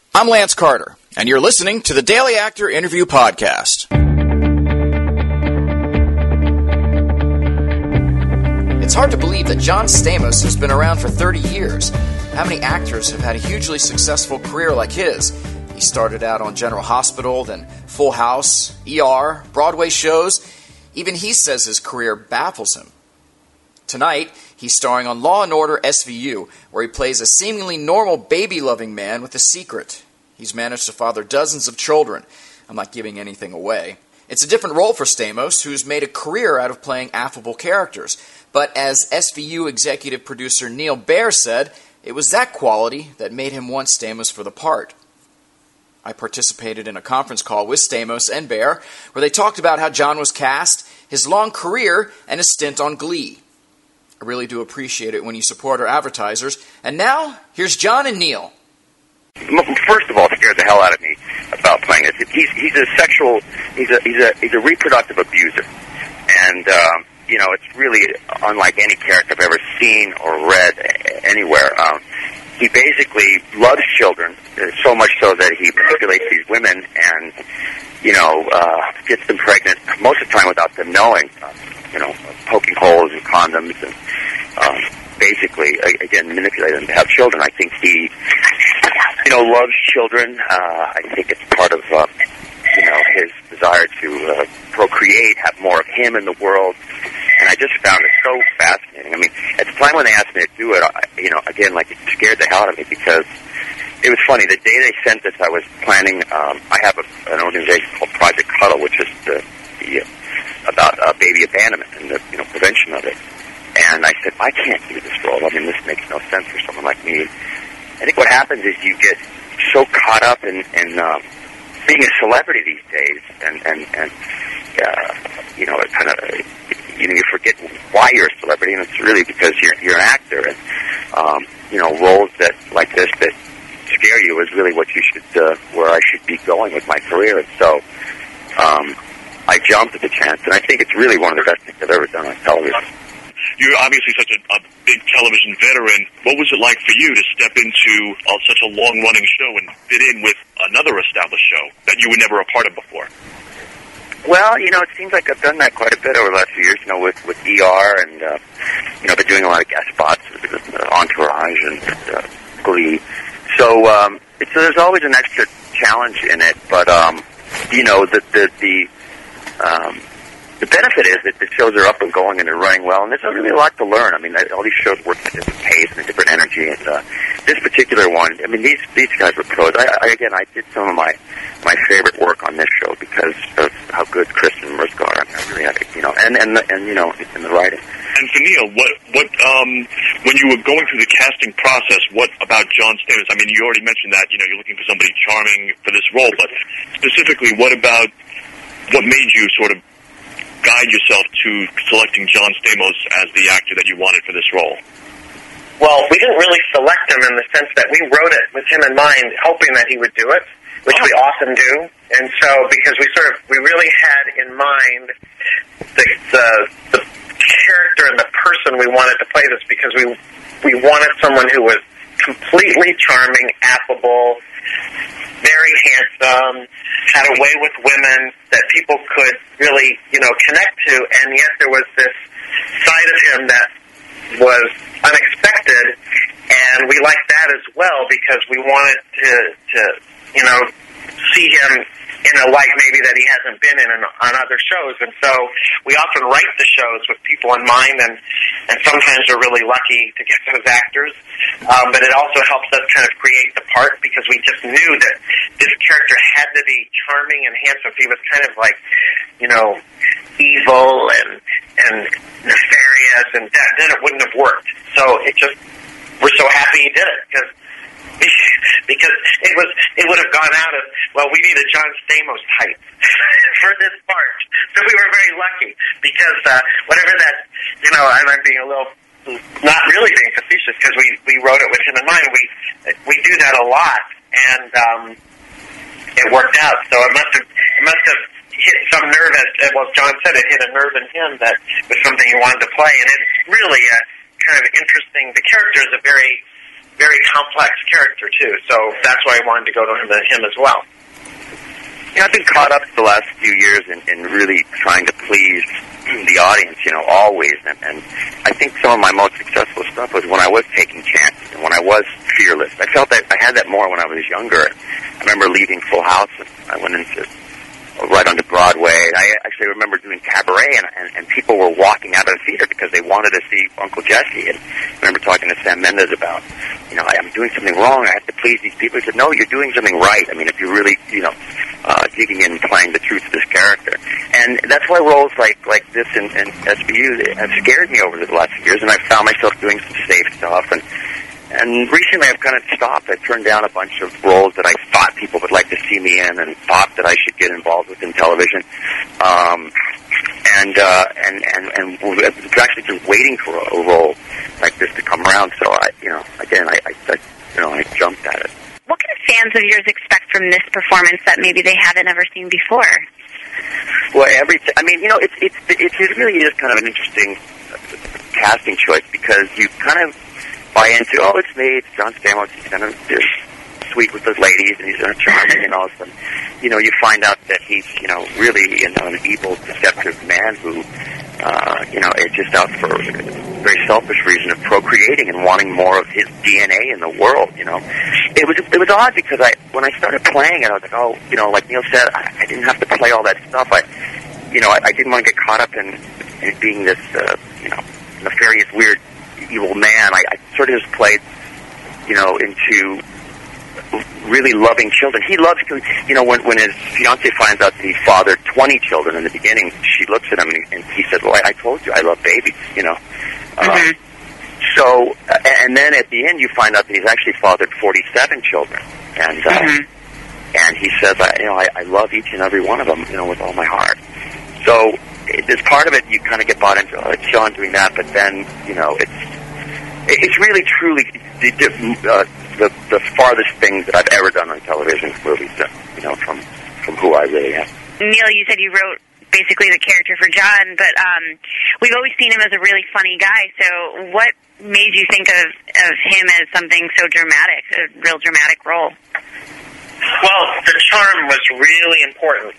I'm Lance Carter, and you're listening to the Daily Actor Interview Podcast. It's hard to believe that John Stamos has been around for 30 years. How many actors have had a hugely successful career like his? He started out on General Hospital, then Full House, ER, Broadway shows. Even he says his career baffles him. Tonight, he's starring on Law & Order SVU, where he plays a seemingly normal baby-loving man with a secret. He's managed to father dozens of children. I'm not giving anything away. It's a different role for Stamos, who's made a career out of playing affable characters. But as SVU executive producer Neil Baer said, it was that quality that made him want Stamos for the part. I participated in a conference call with Stamos and Baer, where they talked about how John was cast, his long career, and his stint on Glee. I really do appreciate it when you support our advertisers. And now, here's John and Neil. First of all, it scared the hell out of me about playing this. He's a reproductive abuser, and it's really unlike any character I've ever seen or read anywhere. He basically loves children so much so that he manipulates these women and gets them pregnant most of the time without them knowing. Poking holes in condoms and basically, again, manipulate them to have children. I think he, loves children. I think it's part of, his desire to procreate, have more of him in the world. And I just found it so fascinating. I mean, at the time when they asked me to do it, it scared the hell out of me because it was funny. The day they sent this, I was planning, I have an organization called Project Cuddle, which is about baby abandonment and the prevention of it. And I said, I can't do this role. I mean, this makes no sense for someone like me. I think what happens is you get so caught up in being a celebrity these days, and it kind of you forget why you're a celebrity, and it's really because you're an actor, and roles that like this that scare you is really what you should where I should be going with my career. And so I jumped at the chance, and I think it's really one of the best things I've ever done on television. You're obviously such a big television veteran. What was it like for you to step into such a long-running show and fit in with another established show that you were never a part of before? Well, it seems like I've done that quite a bit over the last few years, with ER and, been doing a lot of guest spots with Entourage and Glee. So there's always an extra challenge in it, but, the benefit is that the shows are up and going and they're running well, and there's really a lot to learn. I mean, all these shows work at a different pace and a different energy, and this particular one, I mean, these guys were pros. I did some of my favorite work on this show because of how good Kristen and Mariska are. I mean, I really had and in the writing. And for Neil, what when you were going through the casting process, what about John Stamos? I mean, you already mentioned that you're looking for somebody charming for this role, but specifically, what made you sort of guide yourself to selecting John Stamos as the actor that you wanted for this role? Well, we didn't really select him in the sense that we wrote it with him in mind, hoping that he would do it, which we often do. And so, because we really had in mind the character and the person we wanted to play this, because we wanted someone who was completely charming, affable, very handsome, had a way with women that people could really, connect to, and yet there was this side of him that was unexpected, and we liked that as well because we wanted to see him in a light maybe that he hasn't been in on other shows. And so we often write the shows with people in mind, and sometimes we're really lucky to get those actors. But it also helps us kind of create the part because we just knew that this character had to be charming and handsome. He was kind of like, evil and nefarious, and then it wouldn't have worked. So we're so happy he did it because it would have gone out of, we need a John Stamos type for this part. So we were very lucky because whatever that, I'm being a little, not really being facetious because we wrote it with him in mind. We do that a lot, and it worked out. So it must have hit some nerve, as John said, it hit a nerve in him that was something he wanted to play, and it's really kind of interesting. The character is a very very complex character, too. So that's why I wanted to go to him as well. Yeah, I've been caught up the last few years in really trying to please the audience, always. And I think some of my most successful stuff was when I was taking chances and when I was fearless. I felt that I had that more when I was younger. I remember leaving Full House, and I went into right onto Broadway. And I actually remember doing cabaret, and people were walking out of the theater because they wanted to see Uncle Jesse. And I remember talking to Sam Mendes about, I'm doing something wrong. I have to please these people. He said, no, you're doing something right. I mean, if you're really, digging in and playing the truth of this character. And that's why roles like this in SVU have scared me over the last few years, and I found myself doing some safe stuff. And recently I've kind of stopped. I've turned down a bunch of roles that I thought people would like to see me in and thought that I should get involved with in television. And was actually just waiting for a role like this to come around. So I jumped at it. What can fans of yours expect from this performance that maybe they haven't ever seen before? Well, it really is kind of an interesting casting choice because you kind of buy into, it's me, it's John Stamos, he's kind of sweet with those ladies, and he's charming, and all of a sudden, you find out that he's, really, an evil, deceptive man who, is just out for a very selfish reason of procreating and wanting more of his DNA in the world, It was odd because when I started playing it, I was like, like Neil said, I didn't have to play all that stuff. I didn't want to get caught up in being this, nefarious, weird, evil man. I sort of just played, into really loving children. He loves, when his fiancée finds out that he fathered 20 children in the beginning, she looks at him and he said, well, I told you I love babies, Mm-hmm. So, and then at the end you find out that he's actually fathered 47 children. And, and he says, I love each and every one of them, with all my heart. So, there's part of it you kind of get bought into, it's John doing that, but then, it's really truly the farthest thing that I've ever done on television movies, from who I really am. Neil, you said you wrote basically the character for John, but we've always seen him as a really funny guy, so what made you think of him as something so dramatic, a real dramatic role? Well, the charm was really important,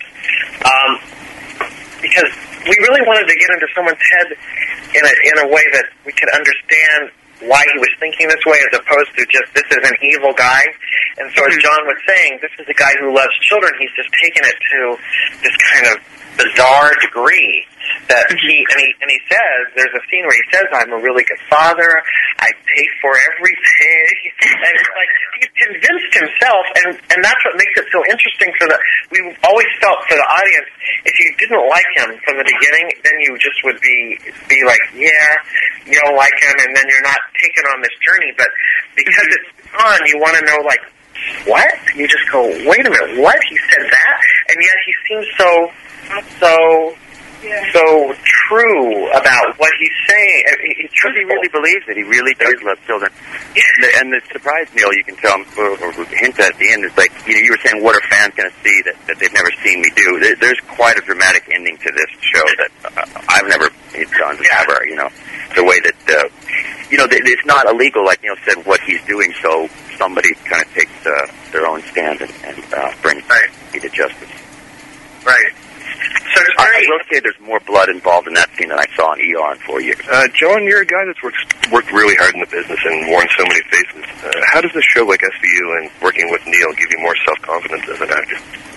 because we really wanted to get into someone's head in a way that we could understand why he was thinking this way, as opposed to just, this is an evil guy. And so as John was saying, this is a guy who loves children. He's just taken it to this kind of bizarre degree that he says, there's a scene where he says, I'm a really good father, I pay for everything, and it's like, he's convinced himself, and that's what makes it so interesting we always felt for the audience, if you didn't like him from the beginning, then you just would be like, yeah, you don't like him, and then you're not taken on this journey, but because it's fun, you want to know, like, what? You just go, wait a minute, what? He said that? And yet he seems so true about what he's saying. He truly really believes it. He really does love children. And the surprise, Neil, you can tell him, or hint at the end, is like, you were saying, what are fans going to see that they've never seen me do? There's quite a dramatic ending to this show that I've never done ever, the way that, it's not illegal, like Neil said, what he's doing, so somebody kind of takes their own stand and brings me to justice. Right. So I will say there's more blood involved in that scene than I saw in ER in 4 years. John, you're a guy that's worked really hard in the business and worn so many faces. How does a show like SVU and working with Neil give you more self-confidence as an actor?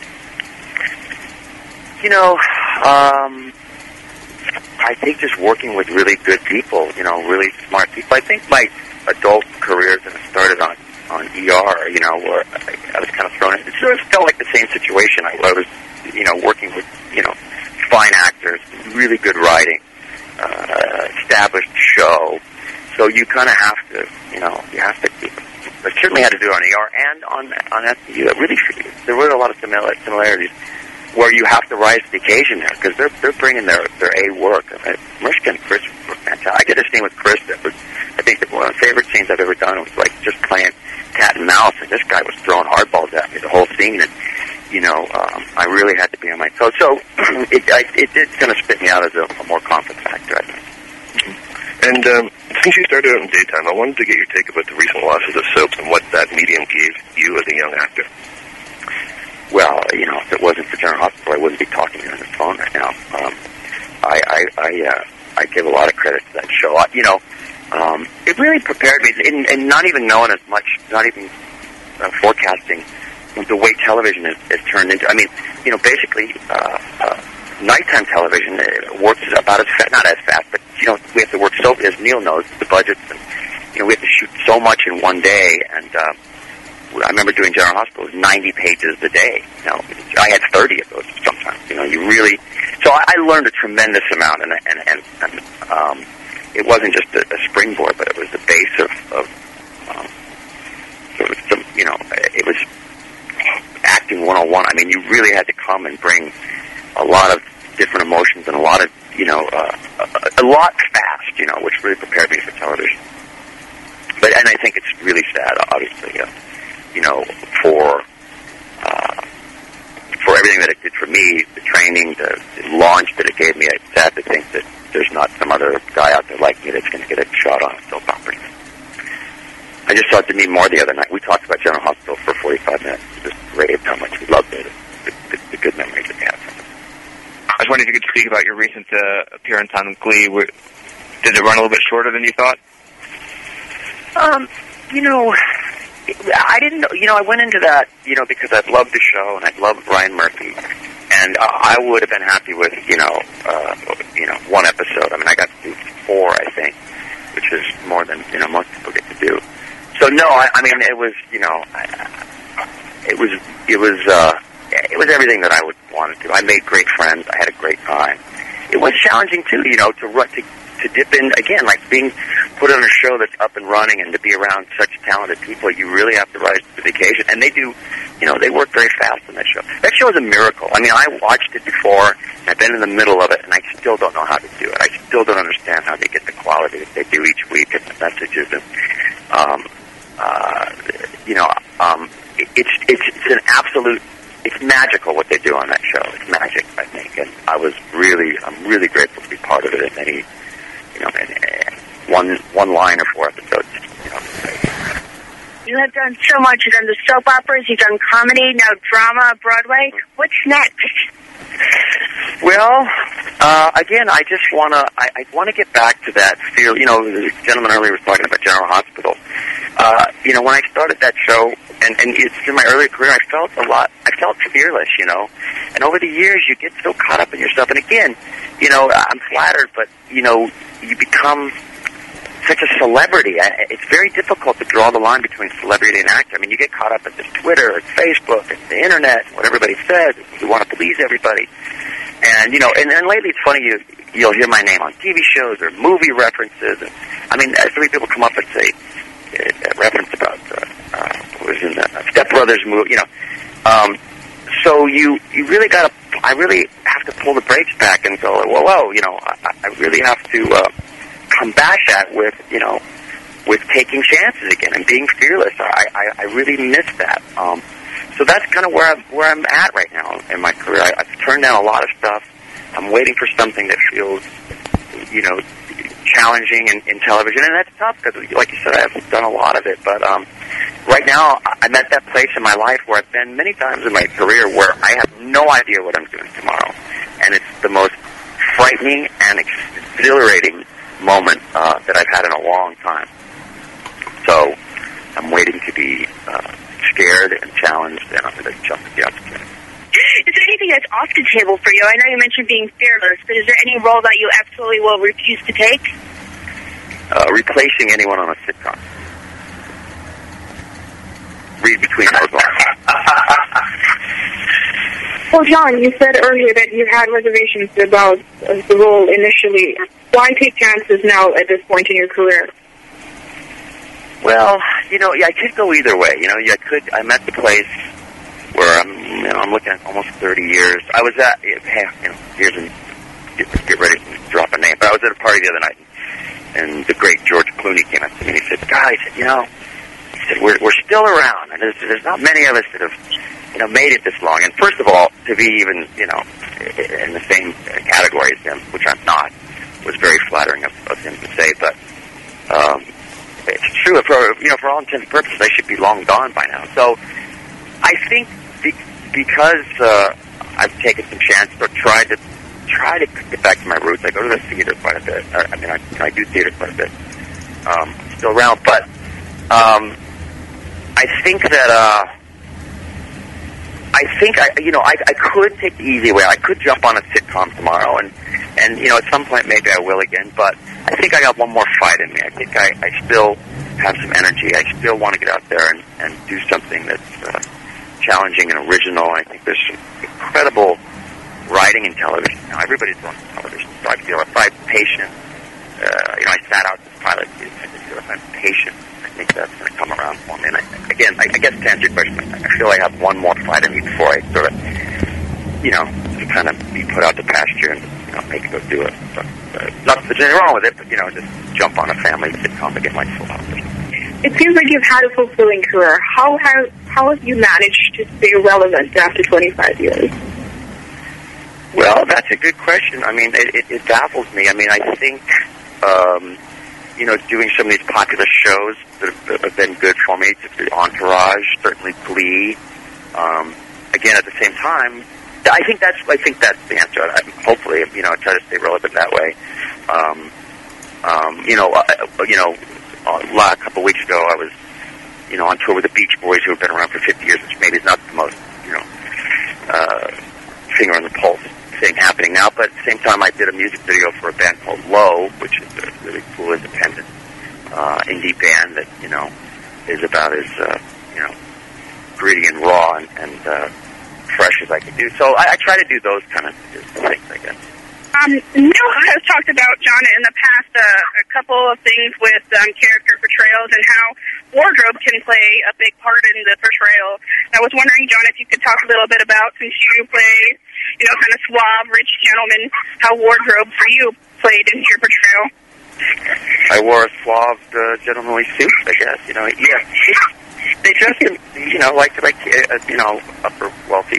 I think just working with really good people, really smart people. I think my adult career that I started on ER, where I was kind of thrown in. It sort of felt like the same situation. I was, working with, fine actors, really good writing, established show. So you kind of have to, you have to keep it. I certainly had to do it on ER and on SVU. There were a lot of similarities where you have to rise to the occasion there, because they're bringing their A work. Mariska and Chris were fantastic. I did a scene with Chris that was, I think, one of the favorite scenes I've ever done. It was like just playing cat and mouse, and this guy was throwing hardballs at me the whole scene, and I really had to be on my toes. So it did kind of spit me out as a more confident actor, I think. And Since you started out in daytime, I wanted to get your take about the recent losses of soaps and what that medium gave you as a young actor. Well, if it wasn't for General Hospital, I wouldn't be talking to you on the phone right now. I give a lot of credit to that show. It really prepared me, and not even knowing as much, not even forecasting the way television is turned into. I mean, basically, nighttime television works about as fast, not as fast, but we have to work so, as Neil knows, the budgets, and we have to shoot so much in one day. And I remember doing General Hospital, it was 90 pages a day. I had 30 of those sometimes. You really. So I learned a tremendous amount, and it wasn't just a springboard, but it was the base of it was acting 101. I mean, you really had to come and bring a lot of different emotions and a lot of, a lot fast, which really prepared me for television. And I think it's really sad, obviously, for everything that it did for me, the training, the launch that it gave me. It's sad to think that there's not some other guy out there like me that's going to get a shot on a soap opera. I just saw Demi Moore the other night. We talked about General Hospital for 45 minutes. We just raved how much we loved it, the good memories that we had from it. I was wondering if you could speak about your recent appearance on Glee. Did it run a little bit shorter than you thought? I didn't know. I went into that, because I loved the show and I loved Ryan Murphy, and I would have been happy with, one episode. I mean, I got to do 4, I think, which is more than most people get to do. So no, I mean, it was, it was everything that I would want to do. I made great friends. I had a great time. It was challenging too, to dip in again, like being put on a show that's up and running, and to be around such talented people. You really have to rise to the occasion, and they do. They work very fast on that show. That show is a miracle. I mean, I watched it before, and I've been in the middle of it, and I still don't know how to do it. I still don't understand how they get the quality that they do each week and the messages. And it's an absolute. It's magical what they do on that show. It's magic, I think, and I'm really grateful to be part of it. And any, one line or 4 episodes. You have done so much. You've done the soap operas, you've done comedy, now drama, Broadway. What's next? Well, again, I just I want to get back to that feel. The gentleman earlier was talking about General Hospital. When I started that show, and it's in my earlier career, I felt fearless, and over the years you get so caught up in yourself. And again, I'm flattered, but, you become such a celebrity. It's very difficult to draw the line between celebrity and actor. I mean, you get caught up in this Twitter and Facebook and the internet, and what everybody says. You want to please everybody. And, and lately it's funny, you'll hear my name on TV shows or movie references. And, I mean, so many people come up and say, a reference about what was in the Step Brothers movie, so you really I really have to pull the brakes back and go, whoa, I really have to combat that with taking chances again and being fearless. I really miss that. So that's kind of where I'm at right now in my career. I've turned down a lot of stuff. I'm waiting for something that feels, challenging in television, and that's tough because, like you said, I haven't done a lot of it. But right now, I'm at that place in my life where I've been many times in my career where I have no idea what I'm doing tomorrow, and it's the most frightening and exhilarating moment that I've had in a long time. So I'm waiting to be scared and challenged, and I'm going to jump at the opportunity. Is there anything that's off the table for you? I know you mentioned being fearless, but is there any role that you absolutely will refuse to take? Replacing anyone on a sitcom. Read between those lines. Well, John, you said earlier that you had reservations about the role initially. Why take chances now at this point in your career? Well, I could go either way. I'm at the place where I'm looking at almost 30 years. I was at, here's get ready to drop a name, but I was at a party the other night, and the great George Clooney came up to me and he said, guys, he said, we're still around, and there's not many of us that have, made it this long. And first of all, to be even, in the same category as him, which I'm not, was very flattering of him to say. But it's true. For all intents and purposes, I should be long gone by now. So I think because I've taken some chances or tried to get back to my roots. I go to the theater quite a bit. I do theater quite a bit. Still around, but I think that I could take the easy way. I could jump on a sitcom tomorrow, and at some point maybe I will again. But I think I got one more fight in me. I think I still have some energy. I still want to get out there and do something that's challenging and original. I think there's some incredible writing in television. Now, everybody's doing television, so I feel if I'm patient, I sat out this pilot season. I just feel if I'm patient, I think that's going to come around for me. And I guess to answer your question, I feel I have one more fight in me before I sort of, to kind of be put out to pasture and, maybe go do it. So, nothing wrong with it, but, just jump on a family sitcom to get my full out. It seems like you've had a fulfilling career. How have you managed to stay relevant after 25 years? Well, that's a good question. I mean, it baffles me. I mean, I think, doing some of these popular shows that have been good for me, the Entourage, certainly Glee. Again, at the same time, I think that's the answer. Hopefully, I try to stay relevant that way. A couple of weeks ago, I was, on tour with the Beach Boys, who have been around for 50 years, which maybe is not the most, finger on the pulse thing happening now, but at the same time I did a music video for a band called Low, which is a really cool independent indie band that, is about as, gritty and raw and fresh as I can do. So I try to do those kind of things, I guess. Neil has talked about, John, in the past a couple of things with character portrayals and how wardrobe can play a big part in the portrayal. I was wondering, John, if you could talk a little bit about, since you play kind of suave, rich gentleman, how wardrobe for you played into your portrayal. I wore a suave, gentlemanly suit, I guess. They dressed in, like upper wealthy,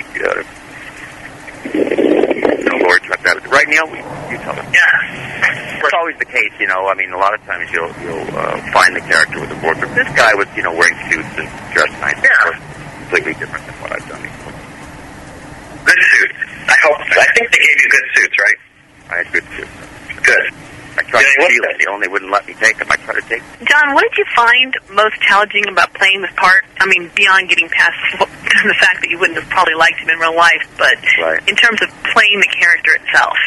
lords like that. Right, Neil? You tell them. Yeah. It's always the case, a lot of times you'll find the character with the wardrobe. This guy was, wearing suits and dressed nice. Yeah. Completely different than what I've done before. Good suits. I think they gave you good suits, right? I had good suits. Good. I tried to steal it. They only wouldn't let me take them. I tried to take them. John, what did you find most challenging about playing this part? I mean, beyond getting past the fact that you wouldn't have probably liked him in real life, but in terms of playing the character itself.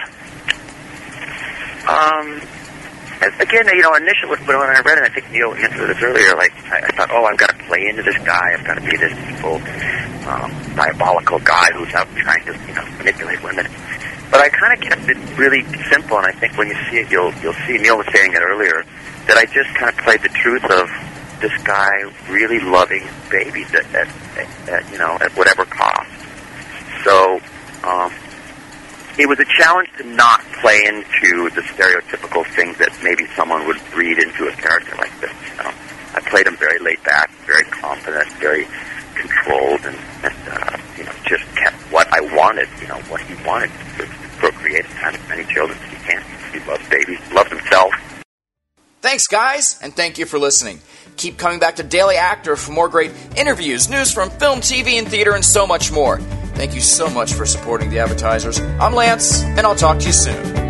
Again, initially when I read it, I think Neil answered this earlier, I thought, I've got to play into this guy. I've got to be this evil, diabolical guy who's out trying to, manipulate women. But I kind of kept it really simple, and I think when you see it, you'll see, Neil was saying it earlier, that I just kind of played the truth of this guy really loving babies at whatever cost. So, it was a challenge to not play into the stereotypical things that maybe someone would read into a character like this. I played him very laid back, very confident, very controlled, and just kept what I wanted, what he wanted to procreate and have as many children as he can. He loves babies, loves himself. Thanks, guys, and thank you for listening. Keep coming back to Daily Actor for more great interviews, news from film, TV, and theater, and so much more. Thank you so much for supporting the advertisers. I'm Lance, and I'll talk to you soon.